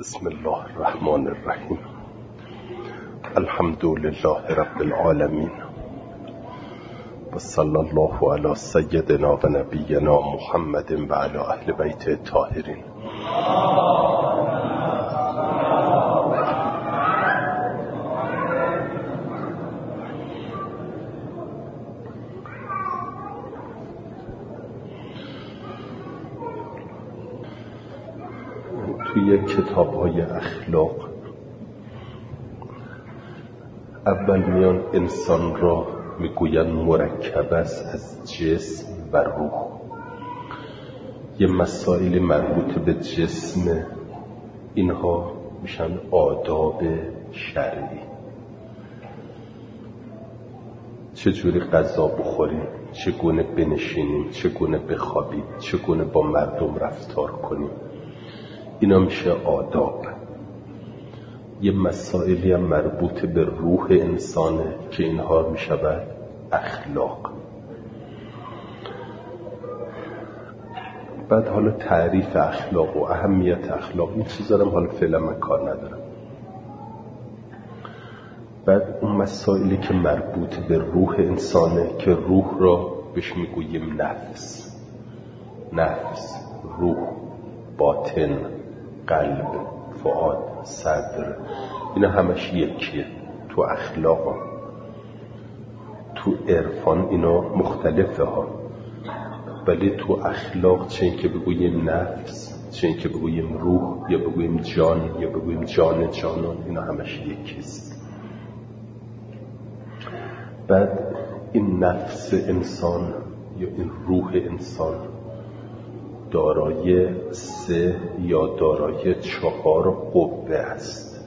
بسم الله الرحمن الرحیم. الحمد لله رب العالمین و صلی الله علی سیدنا و نبینا محمد و علی اهل بیت الطاهرین. توی کتاب‌های اخلاق اول میان انسان را میگوین مرکب است از جسم و روح. یه مسائل مربوط به جسم، اینها میشن آداب شرعی. چجوری غذا بخوریم، چگونه بنشینیم، چگونه بخوابیم، چگونه با مردم رفتار کنیم، اینا میشه آداب. یه مسائلی هم مربوط به روح انسانه که اینها میشود اخلاق. بعد حالا تعریف اخلاق و اهمیت اخلاق، این چیزا هم حالا فعلا من کار ندارم. بعد اون مسائلی که مربوط به روح انسانه که روح را بهش میگوییم نفس، روح، باطن، قلب، فؤاد، صدر، اینا همش یکیه. تو اخلاق، تو عرفان اینا مختلفه ها، ولی تو اخلاق چه این که بگوییم نفس، چه این که بگوییم روح، یا بگوییم جان، یا بگوییم جان جانان، اینا همش یکیست. بعد این نفس انسان یا این روح انسان دارای 3 یا دارای 4 قوه است.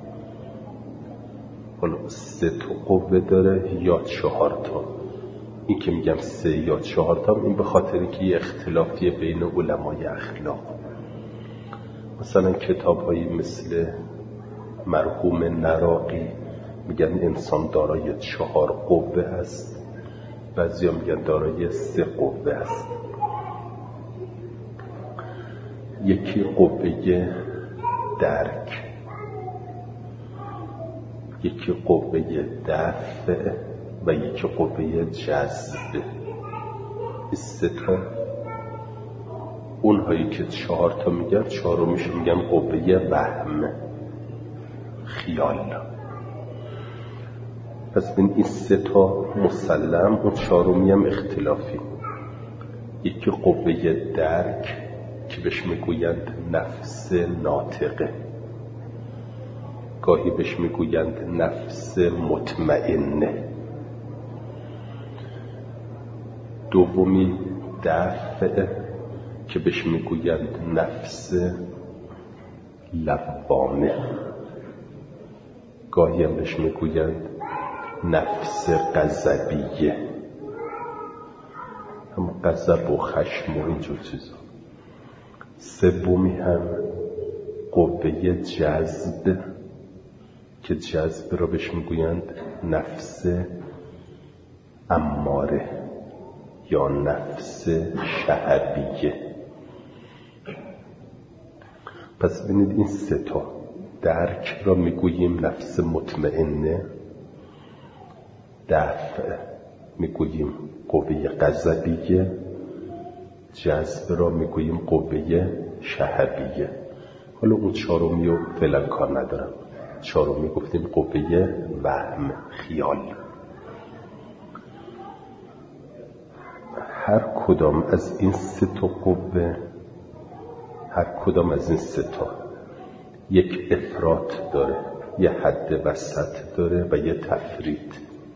حالا 3 تا قوه داره یا 4 تا. این که میگم 3 یا 4 تا، این به خاطر اینکه یه اختلافیه بین علمای اخلاق. مثلا کتاب هایی مثل مرحوم نراقی میگن انسان دارای 4 قوه است، بعضی ها میگن دارای 3 قوه است. یکی قوه درک، یکی قوه دفع و یکی قوه جذب. این 3 تا اونهایی که 4 تا میگن، 4 میگن قوه وهم، خیال. پس این 3 تا مسلم، اون 4 هم اختلافی. یکی قوه درک که بهش میگویند نفس ناطقه، گاهی بهش میگویند نفس مطمئنه. دومی دفع که بهش میگویند نفس لوامه، گاهی هم بهش میگویند نفس غضبیه، هم غضب و خشم و اینجور چیزا. سومی هم قوه جذب که جذب را بهش میگویند نفس اماره یا نفس شهویه. پس ببینید این 3 تا، درک را میگوییم نفس مطمئنه، دفع میگوییم قوه غضبیه، جذب را میگوییم قوه شهویه. حالا اون 4می رو فعلا کار ندارم. 4می گفتیم قوه وهم، خیال. هر کدام از این 3 تا قوه، هر کدام از این 3 تا یک افراط داره، یه حد وسط داره و یه تفرید.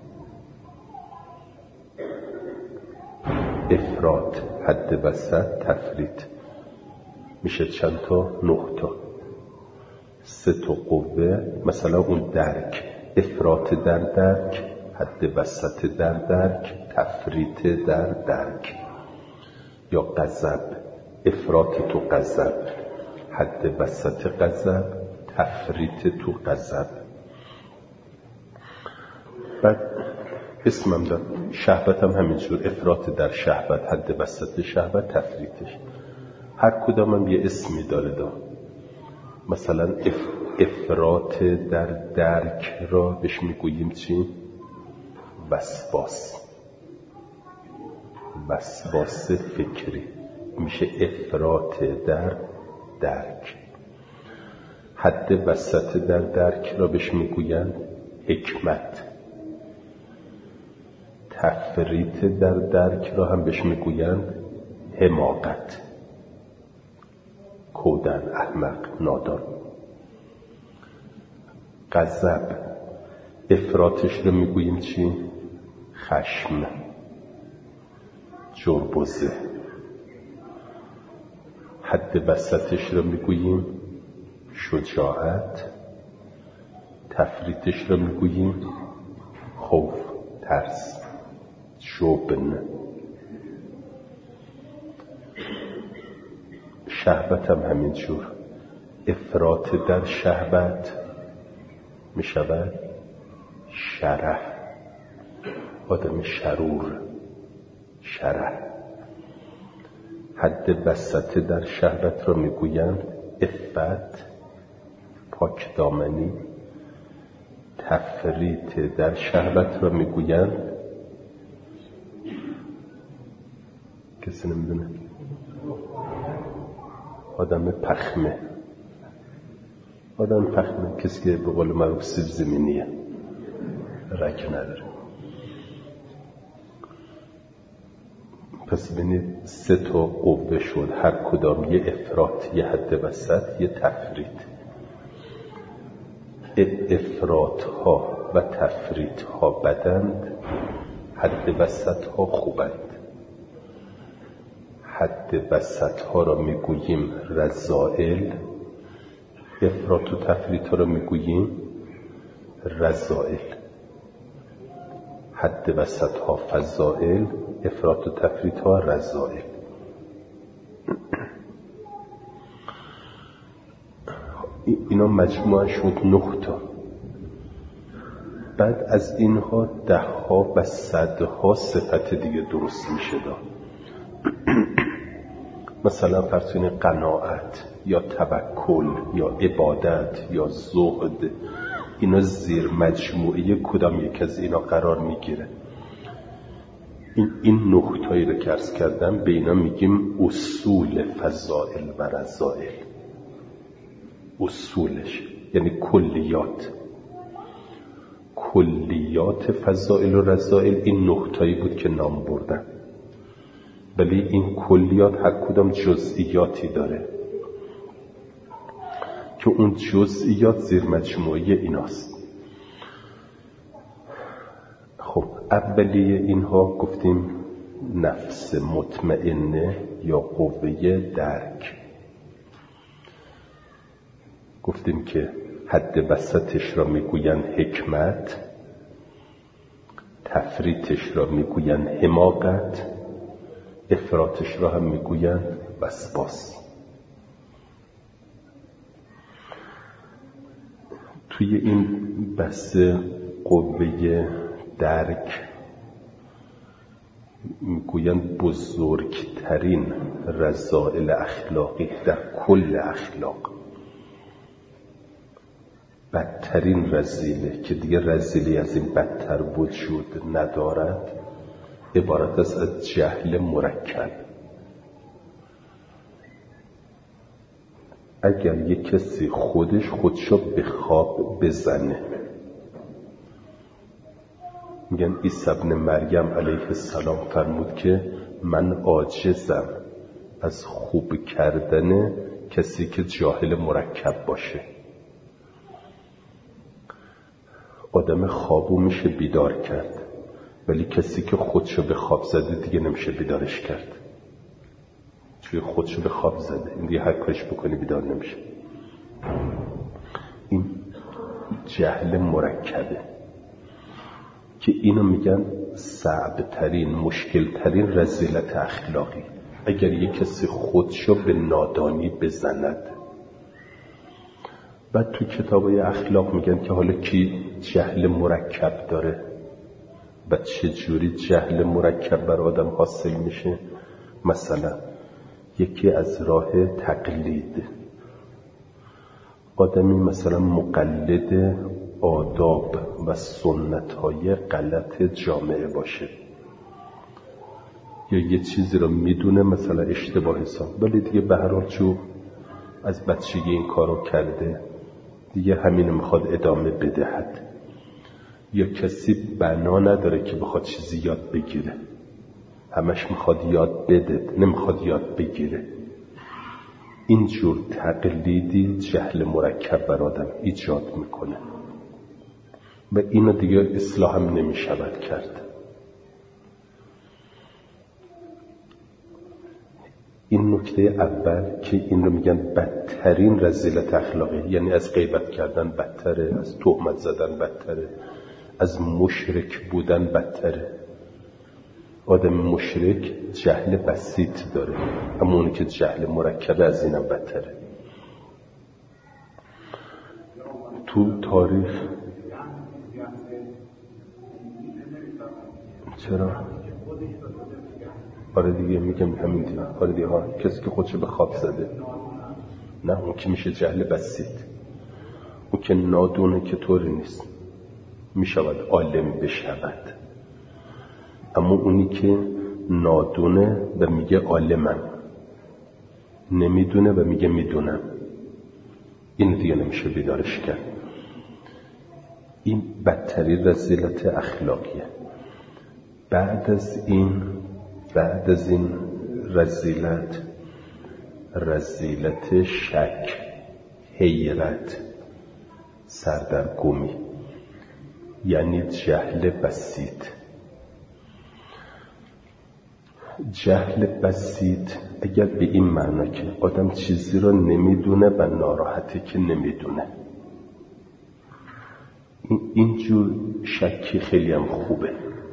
افراط، حد وسط، تفرید میشه چند تا؟ 9 تا. 3 تا قوه، مثلا اون درک، افراط در درک، حد وسط در درک، تفرید در درک. یا غضب، افراط تو غضب، حد وسط غضب، تفرید تو غضب. بعد اسمم داد شهوت هم همینجور، افراط در شهوت، حد وسط شهوت، تفریطش. هر کدام هم یه اسمی داره. مثلا افراط در درک را بهش میگوییم چی؟ وسواس فکری میشه افراط در درک. حد وسط در درک را بهش میگویند حکمت. تفریط در درک را هم بهش میگویند حماقت. کودن، احمق، نادان. غضب افراطش رو میگوییم چی؟ خشم، جربوزه. حد وسطش رو میگوییم شجاعت. تفریطش رو میگوییم خوف، ترس، جبن. شهوت هم همینجور. افراط در شهوت میشود شره. آدم شرور، شره. حد وسط در شهوت را میگویند عفت، پاکدامنی. تفریط در شهوت را میگویند کسی نمیدونه، آدم پخمه. کسی که به قول معروف سیب زمینیه، رگ نداره. پس ببینید 3 قوه شد، هر کدام یه افراط، یه حد وسط، یه تفریط. افراط ها و تفریط ها بدند، حد وسط ها خوبند. حد وسط ها را میگوییم رذائل، افراط و تفریط ها را میگوییم رذائل. حد وسط ها فضائل، افراط و تفریط ها رذائل. اینا مجموعه شد 9 تا. بعد از اینها 10 ها و 100 ها صفت دیگه درست میشه داد. مثلا فرضین قناعت یا توکل یا عبادت یا زهد، اینا زیر مجموعه کدام یک از اینا قرار میگیره. این 9 تایی رو که عرض کردم به اینا میگیم اصول فضائل و رذائل. اصولش یعنی کلیات فضائل و رذائل این 9 تایی بود که نام بردم. ولی این کلیات هر کدام جزئیاتی داره که اون جزئیات زیر مجموعه ایناست. خب اولیه اینها گفتیم نفس مطمئنه یا قوه درک. گفتیم که حد وسطش را میگوین حکمت، تفریطش را میگوین حماقت، افراطش را هم میگوین وسواس. توی این بحث قوه درک میگوین بزرگترین رذائل اخلاقی در کل اخلاق، بدترین رذیله که دیگه رذیلی از این بدتر وجود ندارد، عبارت است از جهل مرکب. اگر یک کسی خودشو به خواب بزنه، میگن عیسی ابن مریم علیه السلام فرمود که من عاجزم از خوب کردن کسی که جاهل مرکب باشه. آدم خوابو میشه بیدار کرد، ولی کسی که خودشو به خواب زده دیگه نمیشه بیدارش کرد، چون خودشو به خواب زده. این دیگه هر کارش بکنی بیدار نمیشه. این جهل مرکبه که اینو میگن صعبترین، مشکلترین رذیلت اخلاقی. اگر یک کسی خودشو به نادانی بزند. بعد تو کتابای اخلاق میگن که حالا کی جهل مرکب داره و چه جوری جهل مرکب بر آدم حاصل میشه. مثلا یکی از راه تقلید، آدمی مثلا مقلد آداب و سنت‌های غلط جامعه باشه، یا یه چیزی رو میدونه مثلا اشتباه حساب، ولی دیگه به هر حال چون از بچگی این کارو کرده دیگه همین میخواد ادامه بدهد، یا کسی بنا نداره که بخواد چیزی یاد بگیره، همش میخواد یاد بده نمیخواد یاد بگیره، اینجور تقلیدی جهل مرکب بر آدم ایجاد میکنه و اینو دیگه اصلاح هم نمیشود کرد. این نکته اول که این رو میگن بدترین رذیلت اخلاقی، یعنی از غیبت کردن بدتره، از تهمت زدن بدتره، از مشرک بودن بدتره. آدم مشرک جهل بسیط داره، اما اونی که جهل مرکب از اینم بدتره. تو تاریخ چرا؟ آره دیگه میگم همین دیگه. آره دیگه کسی که خودشو به خواب زده، نه اون که میشه جهل بسیط، اون که نادونه که طوری نیست میشود عالم بشود، اما اونی که نادونه و میگه عالمم، نمیدونه و میگه میدونم، این دیگه نمیشه بیدارش کرد. این بدترین رذیلت اخلاقیه. بعد از این رذیلت شک، حیرت، سردرگمی، یعنی جهل بسیط. جهل بسیط اگر به این معنی که آدم چیزی رو نمیدونه و ناراحته که نمیدونه، اینجور شکی خیلی هم خوبه.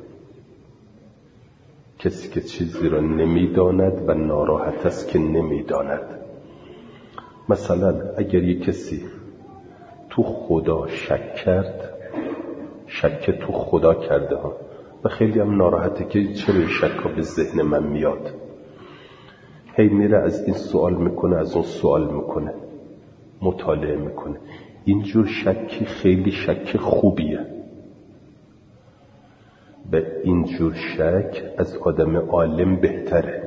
کسی که چیزی رو نمیداند و ناراحت است که نمیداند. مثلا اگر یک کسی تو خدا شک کرد، شک تو خدا کرده ها، و خیلی هم ناراحته که چرا این شک ها به ذهن من میاد، هی میره از این سوال میکنه از اون سوال میکنه، مطالعه میکنه. اینجور شکی خیلی شک خوبیه و اینجور شک از آدم عالم بهتره.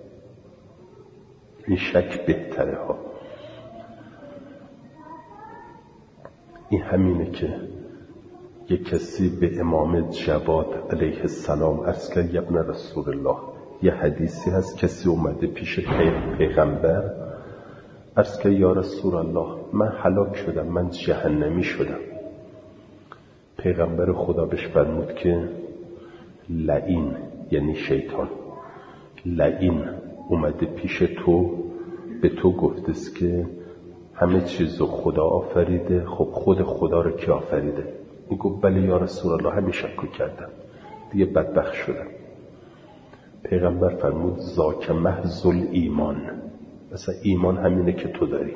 این شک بهتره ها. این همینه که یک کسی به امام جواد علیه السلام عرض کرد یا ابن رسول الله. یه حدیثی هست کسی اومده پیش پیغمبر عرض کرد یا رسول الله من هلاک شدم، من جهنمی شدم. پیغمبر خدا بهش فرمود که لعین، یعنی شیطان، لعین اومده پیش تو به تو گفتست که همه چیزو خدا آفریده، خب خود خدا رو کی آفریده؟ این گفت بله یا رسول الله همین شکو کردم دیگه بدبخت شدم. پیغمبر فرمود ذاک محض الایمان، مثلا ایمان همینه که تو داری.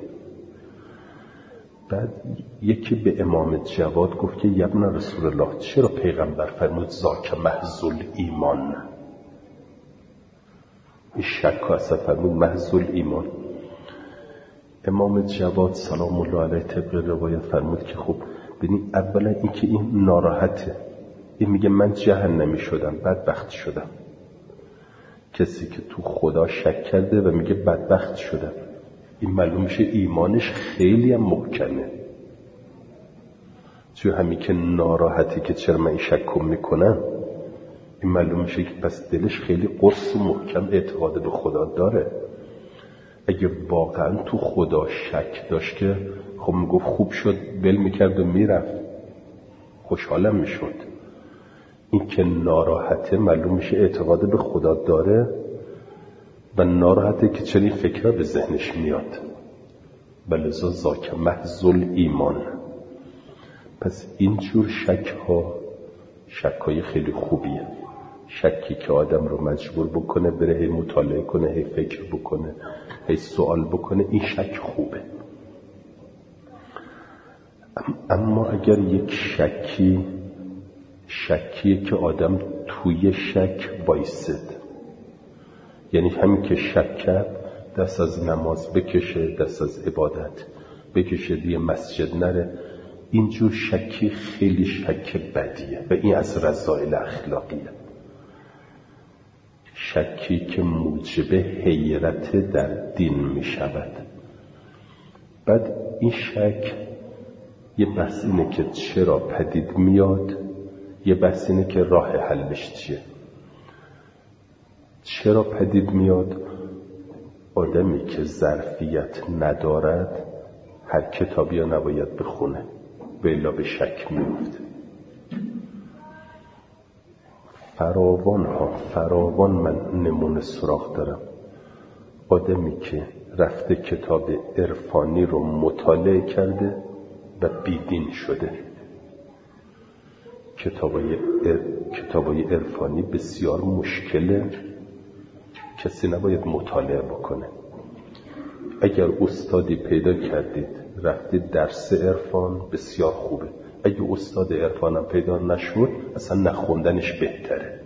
بعد یکی به امام جواد گفت که یا ابن رسول الله چرا پیغمبر فرمود ذاک محض الایمان؟ این شک اصلا فرمود محض الایمان. امام جواد سلام الله علیه طبق روایت فرمود که خب ببین اولا این که این ناراحته، این میگه من جهنمی شدم، بدبخت شدم. کسی که تو خدا شک کرده و میگه بدبخت شدم، این معلوم میشه ایمانش خیلی هم محکمه. چون همین که ناراحتی که چرا من این شک میکنم، این معلوم میشه که پس دلش خیلی قرص و محکم اعتقاد به خدا داره. اگه واقعا تو خدا شک داشت که خب میگفت خوب شد ول میکرد و میرفت، خوشحالم میشد. این که ناراحته معلوم میشه اعتقاد به خدا داره و ناراحته که چنین فکرها به ذهنش میاد. بلذا ذاک محض الایمان. پس اینجور شک‌های خیلی خوبیه. شکی که آدم رو مجبور بکنه بره هی مطالعه کنه، هی فکر بکنه، هی سوال بکنه، این شک خوبه. اما اگر یک شکیه که آدم توی شک وایسد، یعنی همین که شک کرد دست از نماز بکشه، دست از عبادت، بکشه دیگه مسجد نره. اینجور شکی خیلی شک بدیه و این از رذائل اخلاقیه. شکی که موجب حیرت در دین می شود. بعد این شک یه بحث اینه که چرا پدید میاد، یه بحث اینه که راه حلش چیه. چرا پدید میاد؟ آدمی که ظرفیت ندارد هر کتابی ها نباید بخونه، و الا به شک میفته. فراوان من نمونه سراغ دارم. آدمی که رفته کتاب عرفانی رو مطالعه کرده و بیدین شده. کتابای عرفانی بسیار مشکله، کسی نباید مطالعه بکنه. اگر استادی پیدا کردید رفتید درس عرفان بسیار خوبه. اگه استاد عرفانم پیدا نشد اصلا نخوندنش بهتره.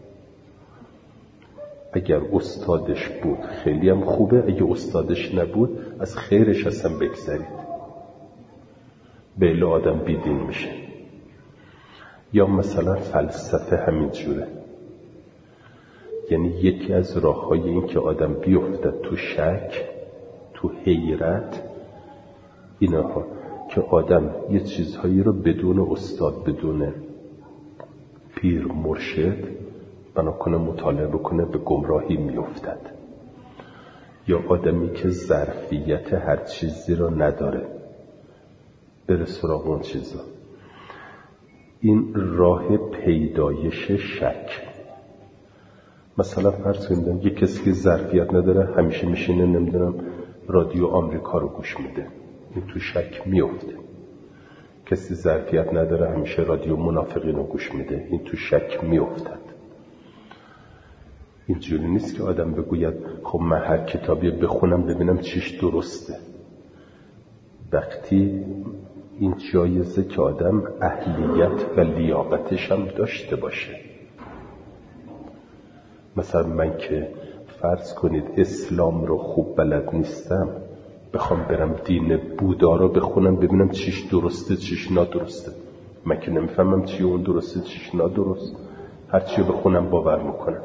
اگر استادش بود خیلی هم خوبه، اگه استادش نبود از خیرش اصلا بگذرید. بیله آدم بیدین میشه. یا مثلا فلسفه همین جوره. یعنی یکی از راه‌های این که آدم بیفتد تو شک، تو حیرت، اینها که آدم یه چیزهایی رو بدون استاد، بدون پیر مرشد بناکنه مطالعه بکنه، به گمراهی میافتد. یا آدمی که ظرفیت هر چیزی رو نداره بره سراغ اون چیزا. این راه پیدایش شک. مثلا فرض کنید یه کسی که ظرفیت نداره همیشه میشینه نمیدونم رادیو آمریکا رو گوش میده، این تو شک میفته. کسی ظرفیت نداره همیشه رادیو منافقین رو گوش میده، این تو شک میافتد. اینجوری نیست که آدم بگوید خب من هر کتابی بخونم ببینم چیش درسته. وقتی این جایزه که آدم اهلیت و لیاقتش هم داشته باشه. مثلا من که فرض کنید اسلام رو خوب بلد نیستم، بخوام برم دین بودا رو بخونم ببینم چیش درسته چیش نادرسته، من که نمیفهمم چی اون درسته چیش نادرست، هر چی بخونم باور میکنم.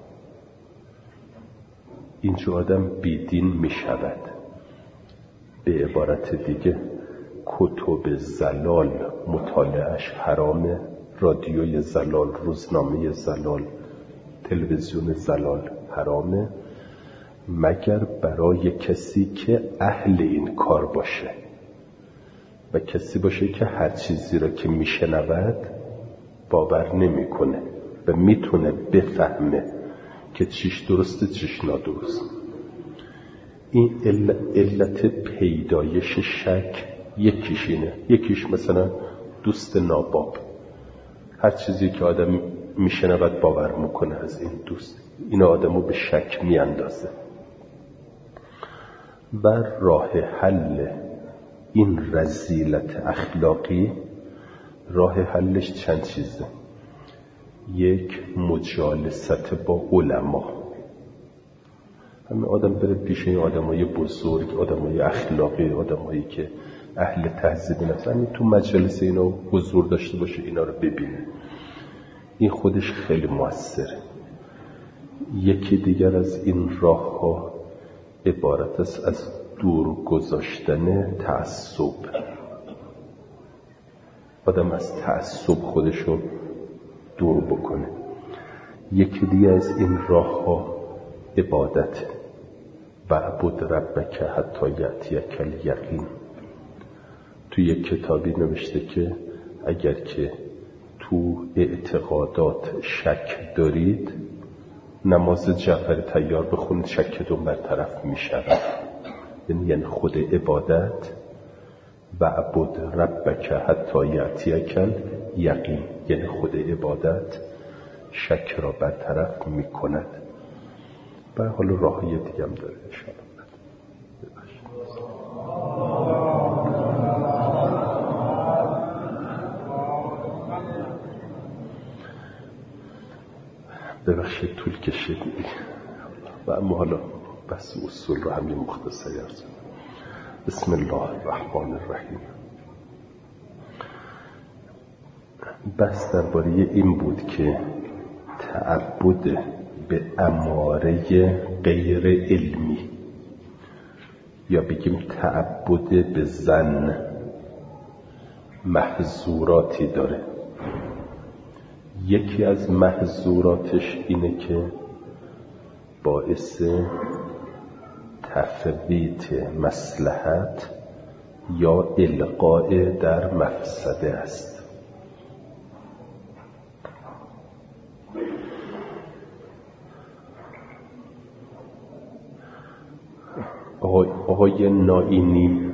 اینجا آدم بیدین میشود. به عبارت دیگه کتب زلال مطالعهش حرامه، رادیوی زلال، روزنامه زلال، تلویزیون زلال حرامه، مگر برای کسی که اهل این کار باشه و کسی باشه که هر چیزی را که میشنود باور نمیکنه و میتونه بفهمه که چیش درسته چیش نادرست. این علت پیدایش شک یکیش اینه. یکیش مثلا دوست ناباب، هر چیزی که آدم میشنود باور میکنه از این دوست، این آدمو به شک میاندازه. و راه حل این رذیلت اخلاقی، راه حلش چند چیزه. یک، مجالست با علما. همه آدم بره پیش این آدمای بزرگ، آدمای اخلاقی، آدمایی که اهل تهذیب نفس، همین تو مجلس اینا حضور داشته باشه، اینا رو ببینه. این خودش خیلی موثره. یکی دیگر از این راه ها عبارت است از دور گذاشتن تعصب. آدم از تعصب خودشو دور بکنه. یکی دیگر از این راه ها عبادت. وعبد ربک حتی یأتیک الیقین. تو یک کتابی نوشته که اگر که تو اعتقادات شک دارید، نماز جعفر طیار بخونید، شکتون برطرف می شود. یعنی خود عبادت، وعبد ربک حتی یأتیک الیقین، یعنی خود عبادت شک را برطرف می کند. و حالا راهی دیگه هم داره انشاءالله. ببخشید طول کشید و اما حالا بس اصول رو همین مختصری ارز. بسم الله الرحمن الرحیم. بحث درباره این بود که تعبد به اماره غیر علمی یا بگیم تعبد به ظن محظوراتی داره. یکی از محظوراتش اینه که باعث تفویت مصلحت یا القاء در مفسده است. آقای نائینی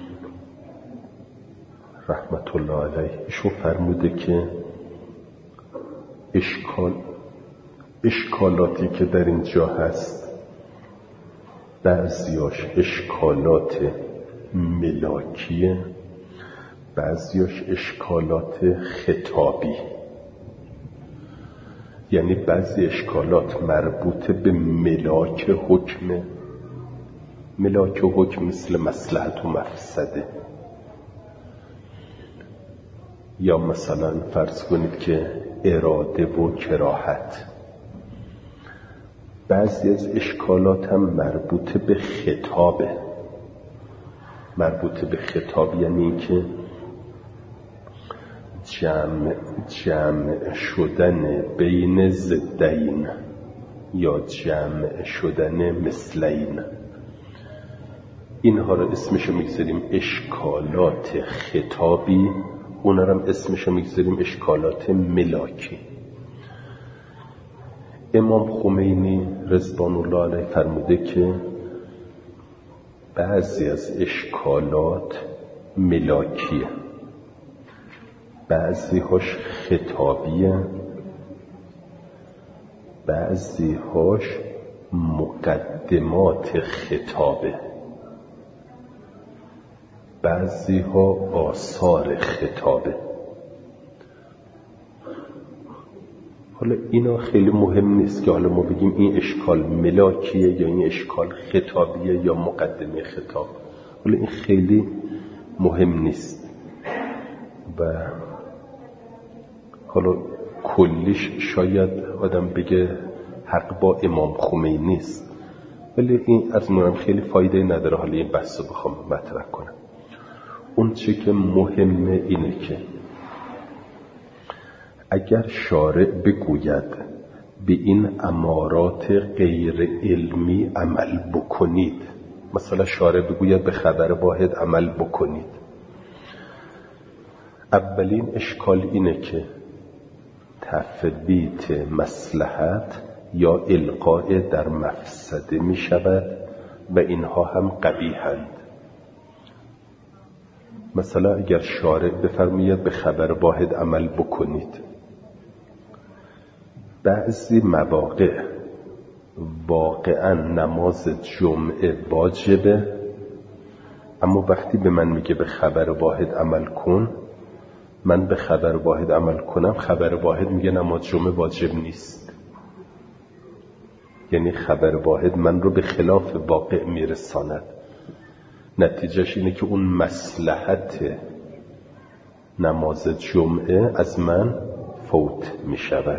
رحمت الله علیه ایشون فرموده که اشکالاتی که در اینجا هست بعضیاش اشکالات ملاکیه، بعضیاش اشکالات خطابی، یعنی بعضی اشکالات مربوط به ملاک حکمه. ملاک و حکم مثل مصلحت و مفسده. یا مثلا فرض کنید که اراده و کراهت. بعضی از اشکالات هم مربوط به خطابه. مربوط به خطاب یعنی اینکه جمع شدن بین ضدین یا جمع شدن مثلین. اینها رو اسمشو میگذاریم اشکالات خطابی، اونا رو هم اسمشو میگذاریم اشکالات ملاکی. امام خمینی رضوان الله علیه فرموده که بعضی از اشکالات ملاکیه، بعضی هاش خطابیه، بعضی هاش مقدمات خطابه، بعضی ها آثار خطابه. حالا اینا خیلی مهم نیست که حالا ما بگیم این اشکال ملاکیه یا این اشکال خطابیه یا مقدمه خطاب. حالا این خیلی مهم نیست و حالا کلیش شاید آدم بگه حق با امام خمینی نیست، ولی این از منم خیلی فایده نداره حالا این بحث رو بخوام مطرح کنم. اون چی که مهمه اینه که اگر شارع بگوید به این امارات غیر علمی عمل بکنید، مثلا شارع بگوید به خبر واحد عمل بکنید، اولین اشکال اینه که تفویت مصلحت یا القاء در مفسده می شود و اینها هم قبیحند. مثلا اگر شارع بفرماید به خبر واحد عمل بکنید، بعضی مواقع واقعا نماز جمعه واجبه، اما وقتی به من میگه به خبر واحد عمل کن، من به خبر واحد عمل کنم، خبر واحد میگه نماز جمعه واجب نیست. یعنی خبر واحد من رو به خلاف واقع میرساند. نتیجهش اینه که اون مصلحت نماز جمعه از من فوت می شود.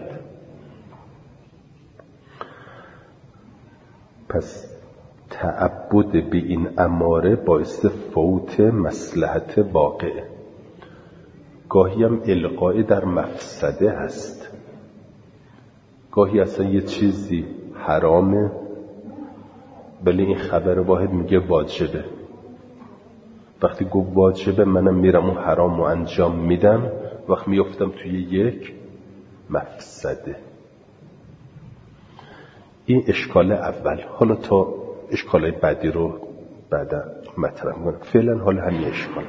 پس تعبد به این اماره باعث فوت مصلحت واقع. گاهی هم القاء در مفسده هست. گاهی اصلا یه چیزی حرامه ولی این خبر واحد میگه واجبه. وقتی گفت واجبه منم میرم اون حرام رو انجام میدم، وقت میافتم توی یک مفسده. این اشکال اول. حالا تا اشکالای بعدی رو بعدا مطرح میکنم. فعلا حالا همین اشکال.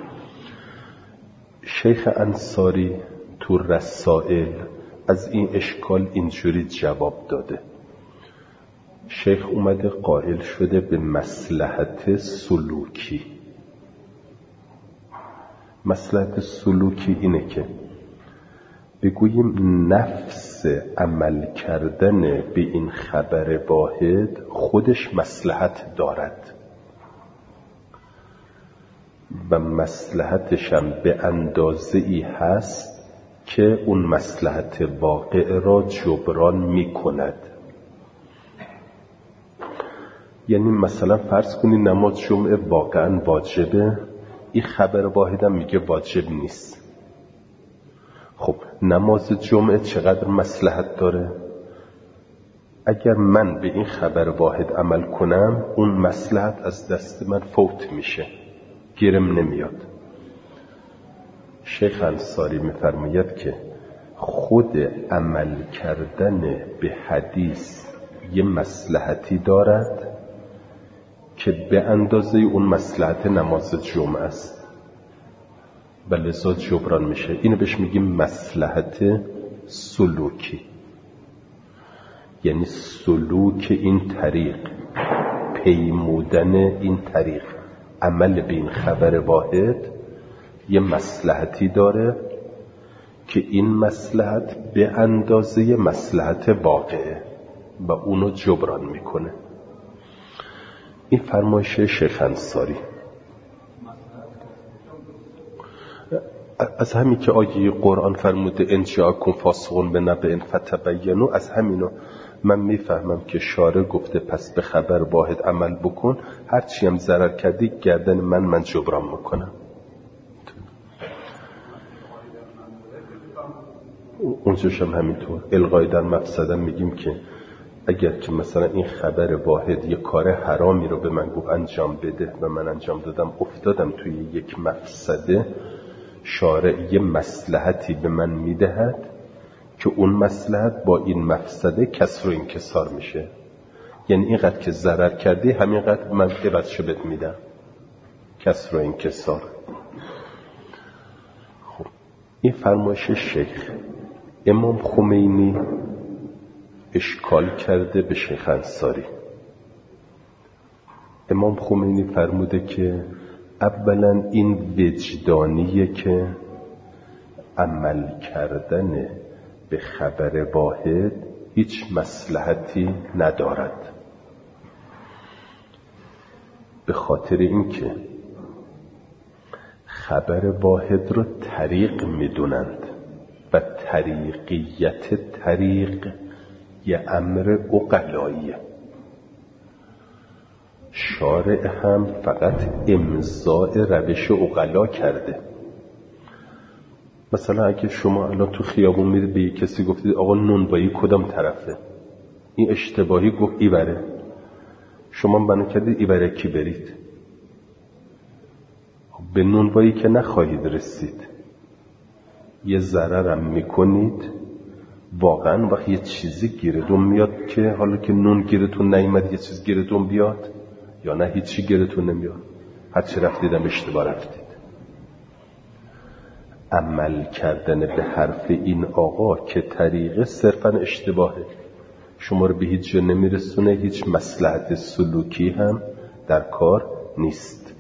شیخ انصاری تو رسائل از این اشکال اینجوری جواب داده. شیخ اومده قائل شده به مصلحت سلوکی. مصلحت سلوکی اینه که بگوییم نفس عمل کردن به این خبر واحد خودش مصلحت دارد. و مصلحتشم به اندازه‌ای هست که اون مصلحت واقع را جبران می کند. یعنی مثلا فرض کنی نماز جمعه واقعا واجبه، این خبر واحدم میگه واجب نیست. خب نماز جمعه چقدر مصلحت داره؟ اگر من به این خبر واحد عمل کنم اون مصلحت از دست من فوت میشه، گیرم نمیاد. شیخ انصاری میفرماید که خود عمل کردن به حدیث یه مصلحتی دارد که به اندازه اون مصلحت نماز جمعه است و لذا جبران میشه. اینو بهش میگیم مصلحت سلوکی، یعنی سلوک این طریق، پیمودن این طریق، عمل به این خبر واحد یه مصلحتی داره که این مصلحت به اندازه مصلحت واقعه و اونو جبران میکنه. این فرمایش شیخ انصاری. از همین که آیه قرآن فرموده ان جاءکم فاسق بنبأ فتبینوا، از همینو من میفهمم که شارع گفته پس به خبر واحد عمل بکن، هرچی هم ضرر کردی گردن من جبران میکنم. اونجاش هم همینطور الغای در مفسده میگیم که اگر که مثلا این خبر واحد یه کار حرامی رو به من گفت انجام بده و من انجام دادم، افتادم توی یک مفسده، شارع یه مصلحتی به من میدهد که اون مصلحت با این مفسده کسر و انکسار میشه. یعنی اینقدر که ضرر کردی همینقدر من عوضشو بهت میدم، کسر و انکسار. خب این فرمایش شیخ. امام خمینی اشکال کرده به شیخ انصاری. امام خمینی فرموده که اولا این وجدانیه که عمل کردن به خبر واحد هیچ مصلحتی ندارد، به خاطر اینکه خبر واحد رو طریق میدونند و طریقیت طریق یه امر عقلاییه. شارع هم فقط امضاء روش عقلا کرده. مثلا اگه شما الان تو خیابون میرید به یک کسی گفتید آقا نونوایی کدام طرفه، این اشتباهی گفت ایبره، شما بنا کردید ایبره کی برید، به نونوایی که نخواهید رسید، یه ضررم میکنید. واقعا وقتی یه چیزی گیرتون میاد که حالا که نون گیرتون نیامد یه چیز گیرتون بیاد، یا نه هیچی گیرتون نمیاد، هرچی رفتیدم اشتباه رفتید. عمل کردن به حرف این آقا که طریقه صرفا اشتباهه، شما رو به هیچ جا نمیرسونه، هیچ مصلحت سلوکی هم در کار نیست.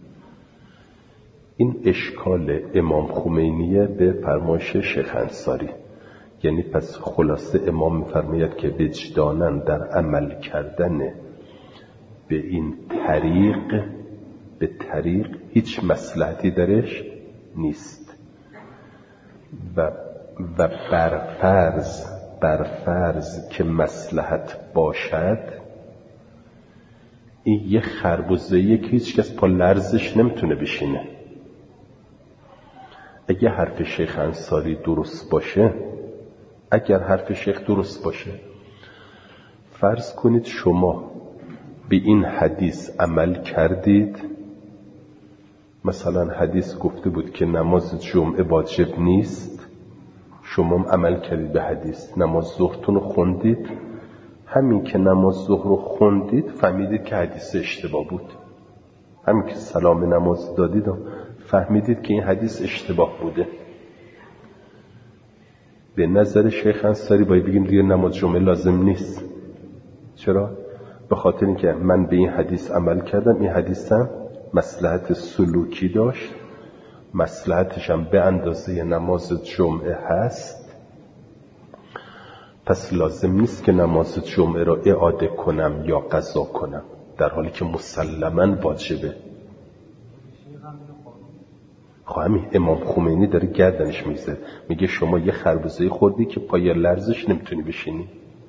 این اشکال امام خمینیه به فرمایش شیخ انصاری. یعنی پس خلاصه امام میفرماید که وجداناً در عمل کردن به این طریق، به طریق هیچ مصلحتی درش نیست و بر فرض که مصلحت باشد، این یه خربزه‌ایه که هیچ کس پا لرزش نمیتونه بشینه. اگه حرف شیخ انصاری درست باشه، اگر حرف شیخ درست باشه، فرض کنید شما به این حدیث عمل کردید. مثلا حدیث گفته بود که نماز جمعه واجب نیست، شما هم عمل کردید به حدیث، نماز ظهرتون رو خوندید. همین که نماز ظهر رو خوندید فهمیدید که حدیث اشتباه بود. همین که سلام نماز دادید فهمیدید که این حدیث اشتباه بوده. به نظر شیخ انصاری باید بگیم دیگه نماز جمعه لازم نیست. چرا؟ به خاطر اینکه من به این حدیث عمل کردم، این حدیث هم مصلحت سلوکی داشت، مصلحتش هم به اندازه نماز جمعه هست، پس لازم نیست که نماز جمعه را اعاده کنم یا قضا کنم، در حالی که مسلماً واجبه. همین امام خمینی داره گردنش میزه، میگه شما یه خربزه خوردی که پای لرزش نمیتونی بشینی.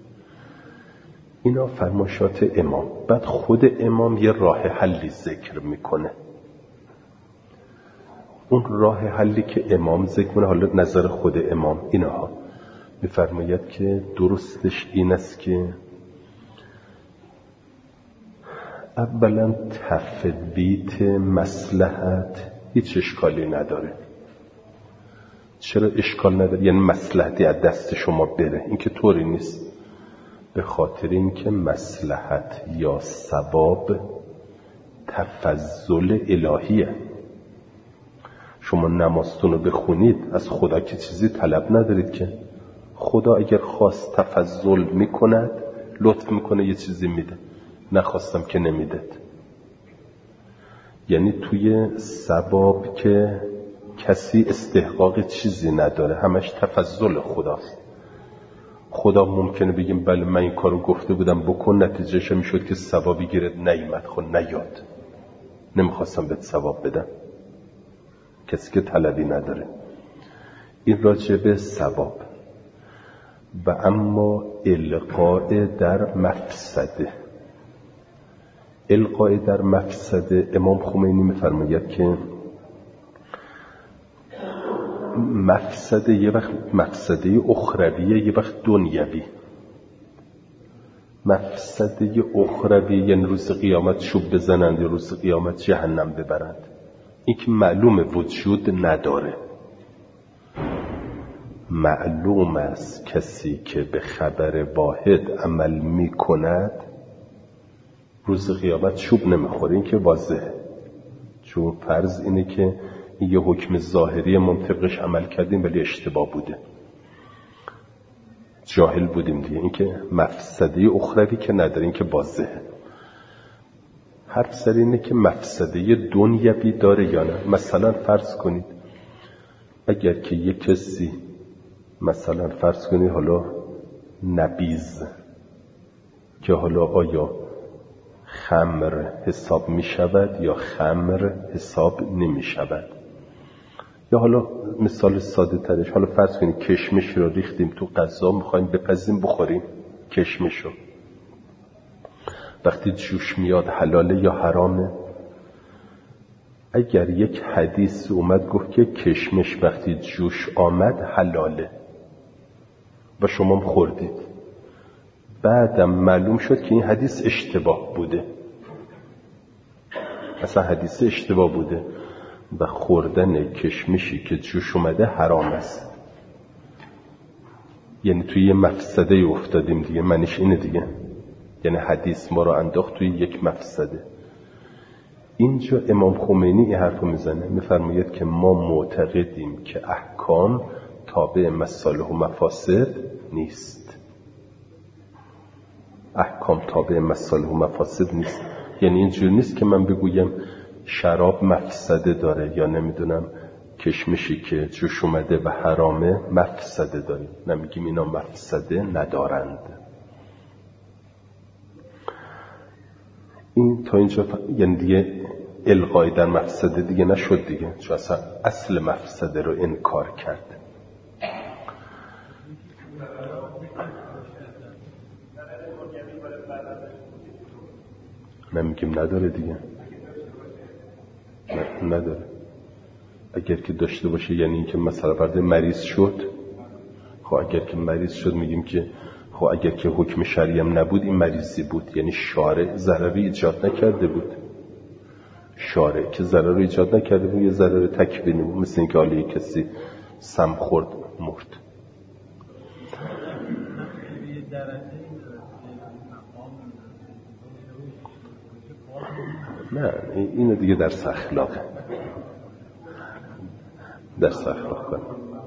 اینا فرمایشات امام. بعد خود امام یه راه حلی ذکر میکنه. اون راه حلی که امام ذکر میکنه، حالا نظر خود امام اینها میفرماید که درستش این است که اولا تفویت مصلحت هیچ اشکالی نداره. چرا اشکال نداره؟ یعنی مصلحتی از دست شما بره، این که طوری نیست. به خاطر اینکه مصلحت یا ثواب تفضل الهیه. شما نمازتون رو بخونید، از خدا که چیزی طلب ندارید که. خدا اگر خواست تفضل میکند، لطف میکنه یه چیزی میده، نخواستم که نمیدد. یعنی توی ثواب که کسی استحقاق چیزی نداره، همش تفضل خداست. خدا ممکنه بگیم بله من این کارو گفته بودم بکن، نتیجهش میشد که ثوابی گیرت نیامد، خود نیاد، نمیخواستم بهت ثواب بدم. کسی که طلبی نداره. این راجب ثواب. و اما القاء در مفسده. القاء در مفسده، امام خمینی میفرماید که مفسده یه وقت مفسده اخرویه، یه وقت دنیوی. مفسده اخروی یعنی روز قیامت چوب بزنند، روز قیامت جهنم ببرند. این که معلوم وجود نداره. معلوم است کسی که به خبر واحد عمل می کند روز قیامت چوب نمیخوره. این که واضحه، چون فرض اینه که یه حکم ظاهری منطقش عمل کردیم ولی اشتباه بوده، جاهل بودیم دیگه. این که مفسده اخروی که نداره، این که واضحه. حرف سر اینه که مفسده دنیوی داره یا نه. مثلا فرض کنید اگر که یک کسی، مثلا فرض کنید حالا نبیذ، که حالا آیا خمر حساب می شود یا خمر حساب نمی شود، یا حالا مثال ساده ترش، حالا فرض کنید کشمش رو ریختیم تو غذا، میخوایم بپزیم بخوریم کشمش رو، وقتی جوش میاد حلاله یا حرامه؟ اگر یک حدیث اومد گفت که کشمش وقتی جوش آمد حلاله و شما خوردید، بعدم معلوم شد که این حدیث اشتباه بوده، اصلا حدیث اشتباه بوده و خوردن کشمشی که جوش اومده حرام است، یعنی توی یه مفسده افتادیم دیگه. معنیش اینه دیگه، یعنی حدیث ما رو انداخت توی یک مفسده. اینجا امام خمینی این حرف رو میزنه، میفرماید که ما معتقدیم که احکام تابع مصالح و مفاسد نیست. احکام تابع مصالح و مفاسد نیست، یعنی اینجور نیست که من بگویم شراب مفسده داره یا نمیدونم کشمشی که جوش اومده و حرامه مفسده داره. نمیگیم اینا مفسده ندارند. این تا اینجا یعنی دیگه الغای در مفسده دیگه نشد دیگه، چون اصلا اصل مفسده رو انکار کرد. نمیگیم نداره دیگه، نداره. اگر که داشته باشه یعنی این که مثلا فرد مریض شد، خب اگر که مریض شد میگیم که خب اگر که حکم شرعی هم نبود این مریضی بود، یعنی شارع ضرری ایجاد نکرده بود. شارع که ضرر ایجاد نکرده بود یه ضرر تکوینی بود، مثل اینکه حالا کسی سم خورد مرد. نه اینو دیگه درس اخلاقه، درس اخلاق کنه.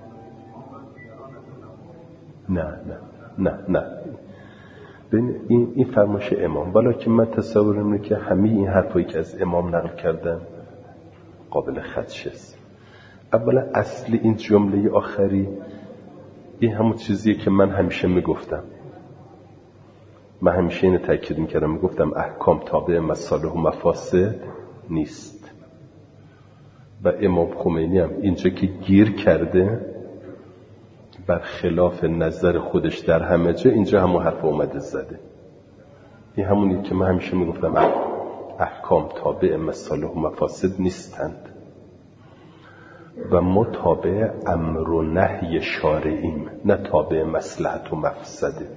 نه این فرمایش امام. ولی که من تصورم اینه که همه این حرفایی که از امام نقل کردن قابل خدشه است. اولا اصل این جمله آخری این همون چیزیه که من همیشه میگفتم. من همیشه اینو تاکید میکردم، میگفتم احکام تابع مصالح و مفاسد نیست. و امام خمینی هم اینجا که گیر کرده بر خلاف نظر خودش در همه جا، اینجا همون حرف اومده زده. این همونی که من همیشه میگفتم احکام تابع مصالح و مفاسد نیستند و ما تابع امر و نهی شارعیم، نه تابع مصلحت و مفسده.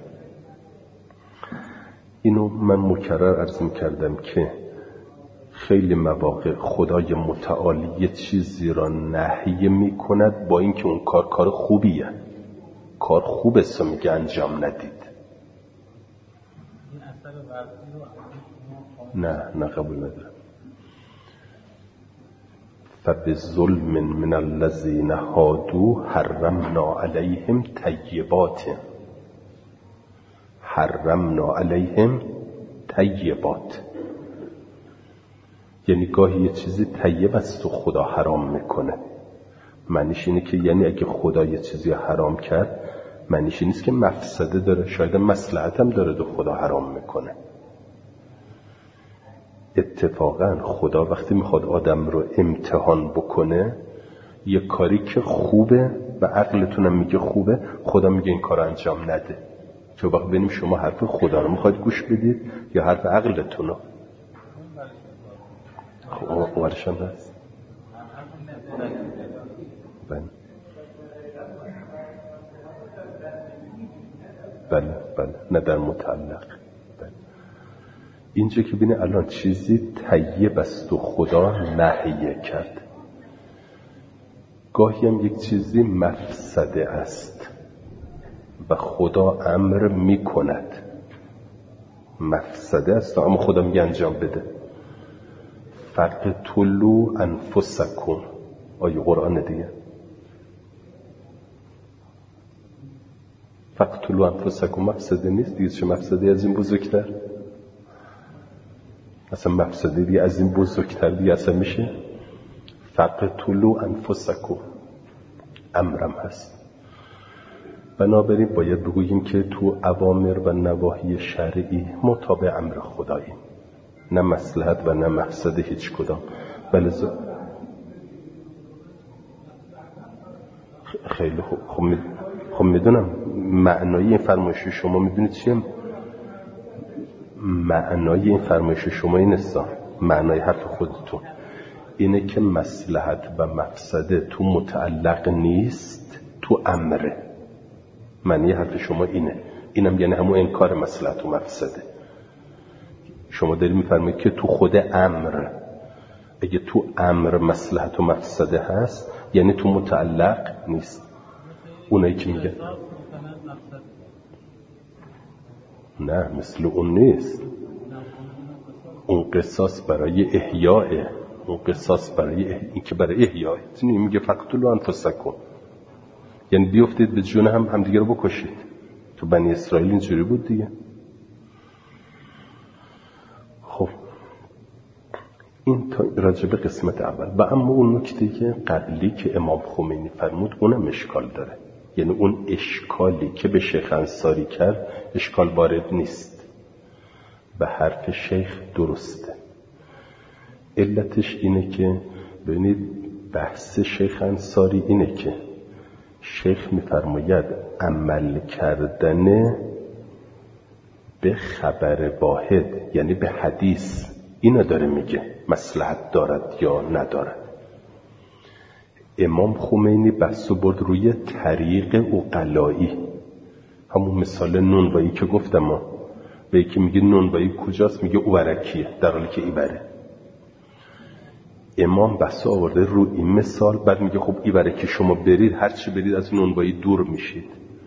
اینو من مکرر عرض میکردم که خیلی مواقع خدای متعال یه چیزی را نهی میکند با اینکه اون کار خوبیه، کار خوبه، سو میگه انجام ندید. نه قبول ندارم. فبظلم من الذین هادوا حرمنا علیهم طیبات، حرمنا علیهم طیبات، یعنی گاهی یه چیزی طیب است و خدا حرام میکنه. معنیش اینه که یعنی اگه خدا یه چیزی حرام کرد معنیش نیست که مفسده داره، شاید مصلحت هم داره و خدا حرام میکنه. اتفاقا خدا وقتی میخواد آدم رو امتحان بکنه، یه کاری که خوبه و عقلتونم میگه خوبه، خدا میگه این کار انجام نده، که وقت ببینیم شما حرف خدا رو میخواید گوش بدید یا حرف عقلتون رو. ورشم هست. بله نه در متعلق. بله. اینجا که بینه الان چیزی طیب است و خدا نهی کرد، گاهی هم یک چیزی مفسده است و خدا امر میکند، مفسده است اما خدا میگه انجام بده. فقتلوا انفسکم، آیه قرآن دیگه، فقتلوا انفسکم مفسده نیست دیگه. چه مفسده از این بزرگتر؟ اصلا مفسده دیگه از این بزرگتر دیگه اصلا میشه؟ فقتلوا انفسکم امرم هست. بنابراین باید بگوییم که تو اوامر و نواهی شرعی مطابق امر خداییم، نه مصلحت و نه مفسده هیچ کدام. بله خیلی خوب. خب میدونم معنای این فرمایش شما میدونید چیه؟ معنای این فرمایش شما این است، معنای حرف خودتون اینه که مصلحت و مفسده تو متعلق نیست، تو امره. معنی حرف شما اینه. اینم یعنی همون انکار مصلحت و مفسده. شما دارید میفرمایید که تو خود امر، اگه تو امر مصلحت و مفسده هست یعنی تو متعلق نیست. اونایی که میگه نه مثل اون نیست، اون قصاص برای احیاء، اون قصاص برای این که برای احیاء. این میگه فقتلوا انفسکم، یعنی بیفتید به جون هم دیگه رو بکشید. تو بنی اسرائیل اینجوری بود دیگه. خب این تا راجع به قسمت اول. و اما اون نکته که قبلی که امام خمینی فرمود اونم اشکال داره، یعنی اون اشکالی که به شیخ انصاری کرد اشکال وارد نیست، به حرف شیخ درسته. علتش اینه که ببینید بحث شیخ انصاری اینه که شیخ میفرماید عمل کردن به خبر واحد، یعنی به حدیث، اینو داره میگه مصلحت دارد یا ندارد. امام خمینی بحثو برد روی طریق عقلایی، همون مثال نونوایی که گفتم. به یکی میگه نونوایی کجاست، میگه اوبرکیه، در حالی که ایبره. امام بحثو آورده رو این مثال، بعد میگه خب ایبرکی شما برید، هرچی برید از نونوایی دور میشید.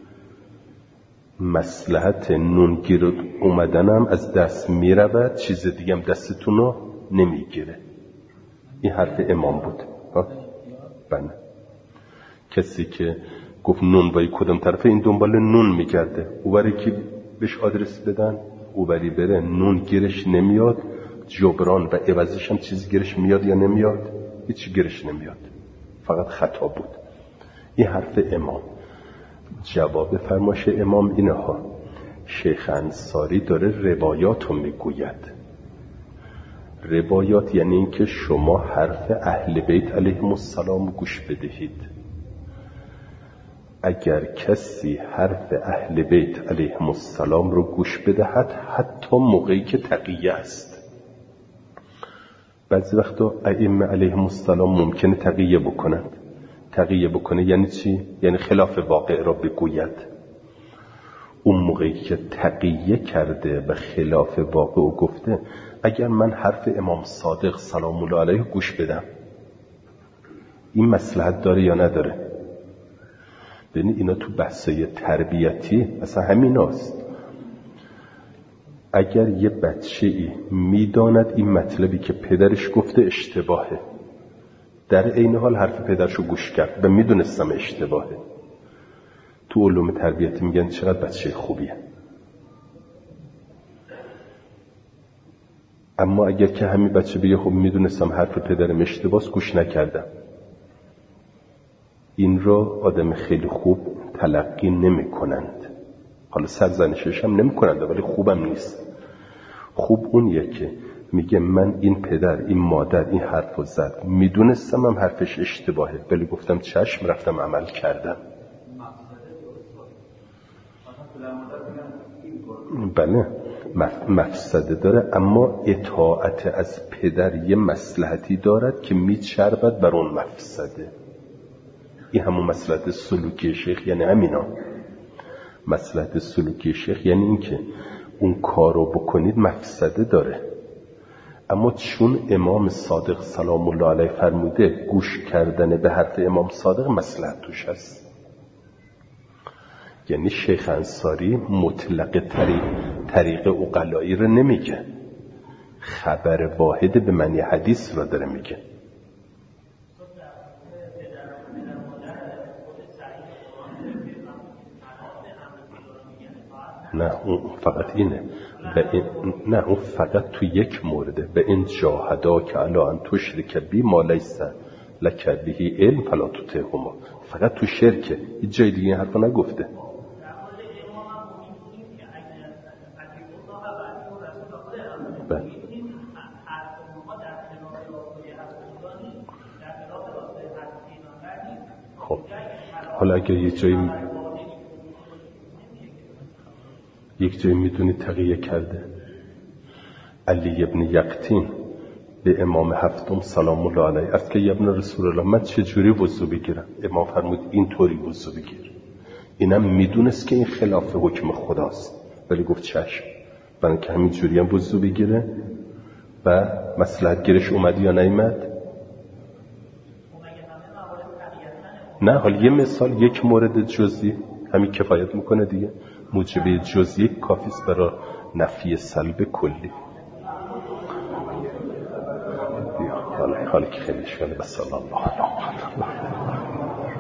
مصلحت نونگیر اومدنم از دست میرود، چیز دیگه هم دستتون رو نمیگیره. این حرف امام بود. بله. کسی که گفت نونوایی کدام طرفه، این دنبال نون میگرده. اوبری که بهش آدرس بدن، اوبری بره، نون گیرش نمیاد، جبران و عوضش هم چیز گیرش میاد یا نمیاد؟ هیچ گیرش نمیاد، فقط خطا بود. این حرف امام. جواب فرمایش امام اینه ها. شیخ انصاری داره روایات رو میگوید. روایات یعنی این که شما حرف اهل بیت علیهم السلام گوش بدهید. اگر کسی حرف اهل بیت علیهم السلام رو گوش بدهد، حتی موقعی که تقیه است. بعضی وقتا ائمه علیهم السلام ممکنه تقیه بکنند. تقیه بکنه یعنی چی؟ یعنی خلاف واقع را بگوید. اون موقعی که تقیه کرده و خلاف واقع رو گفته، اگر من حرف امام صادق سلام الله علیه گوش بدم، این مصلحت داره یا نداره؟ ببینید اینا تو بحثای تربیتی اصلا همین هست. اگر یه بچه‌ای میداند این مطلبی که پدرش گفته اشتباهه، در عین حال حرف پدرشو گوش کرد و میدونستم اشتباهه، تو علوم تربیتی میگن چقدر بچه خوبیه. اما اگر که همین بچه بگه خب میدونستم حرف پدرم اشتباهه گوش نکردم، این را آدم خیلی خوب تلقی نمی کنند. حالا سرزنشش هم نمی کنند ولی خوبم نیست. خوب اونیه که میگه من این پدر این مادر این حرف رو زد، میدونستم هم حرفش اشتباهه ولی گفتم چشم، رفتم عمل کردم. بله مفسده داره، اما اطاعت از پدر یه مصلحتی دارد که میچربد بر اون مفسده. این همون مصلحت سلوکی شیخ یعنی همینا. مصلحت سلوکی شیخ یعنی این که اون کارو بکنید مفسده داره، اما چون امام صادق سلام الله علیه فرموده گوش کردن به حرف امام صادق مصلحت توش هست. یعنی شیخ انصاری مطلق طریق عقلایی رو نمیگه، خبر واحد به معنی حدیث را داره میگه. نه اون فقط اینه نه اون فقط تو یک مورده، به این جاهدا که علا ان تشرک بی ما لیس لک به علم فلا تطعهما. فقط تو شرکه، هیچ جای دیگه این حرفا نگفته. خب حالا اگر یک جایی میدونی تقیه کرده، علی ابن یقطین به امام هفتم سلام الله علیه عرض که ابن رسول الله من چجوری وضو بگیرم؟ امام فرمود این طوری وضو بگیر. اینم میدونست که این خلاف حکم خداست ولی گفت چشم، برای که همین جوری هم وضو بگیره. و مصلحت گیرش اومد یا نیامد؟ نه، حالا یه مثال، یک مورد جزئی همین کفایت میکنه دیگه. موجبه جزئی کافیست برای نفی سلب کلی. حالا که خیلی شکله. بس الله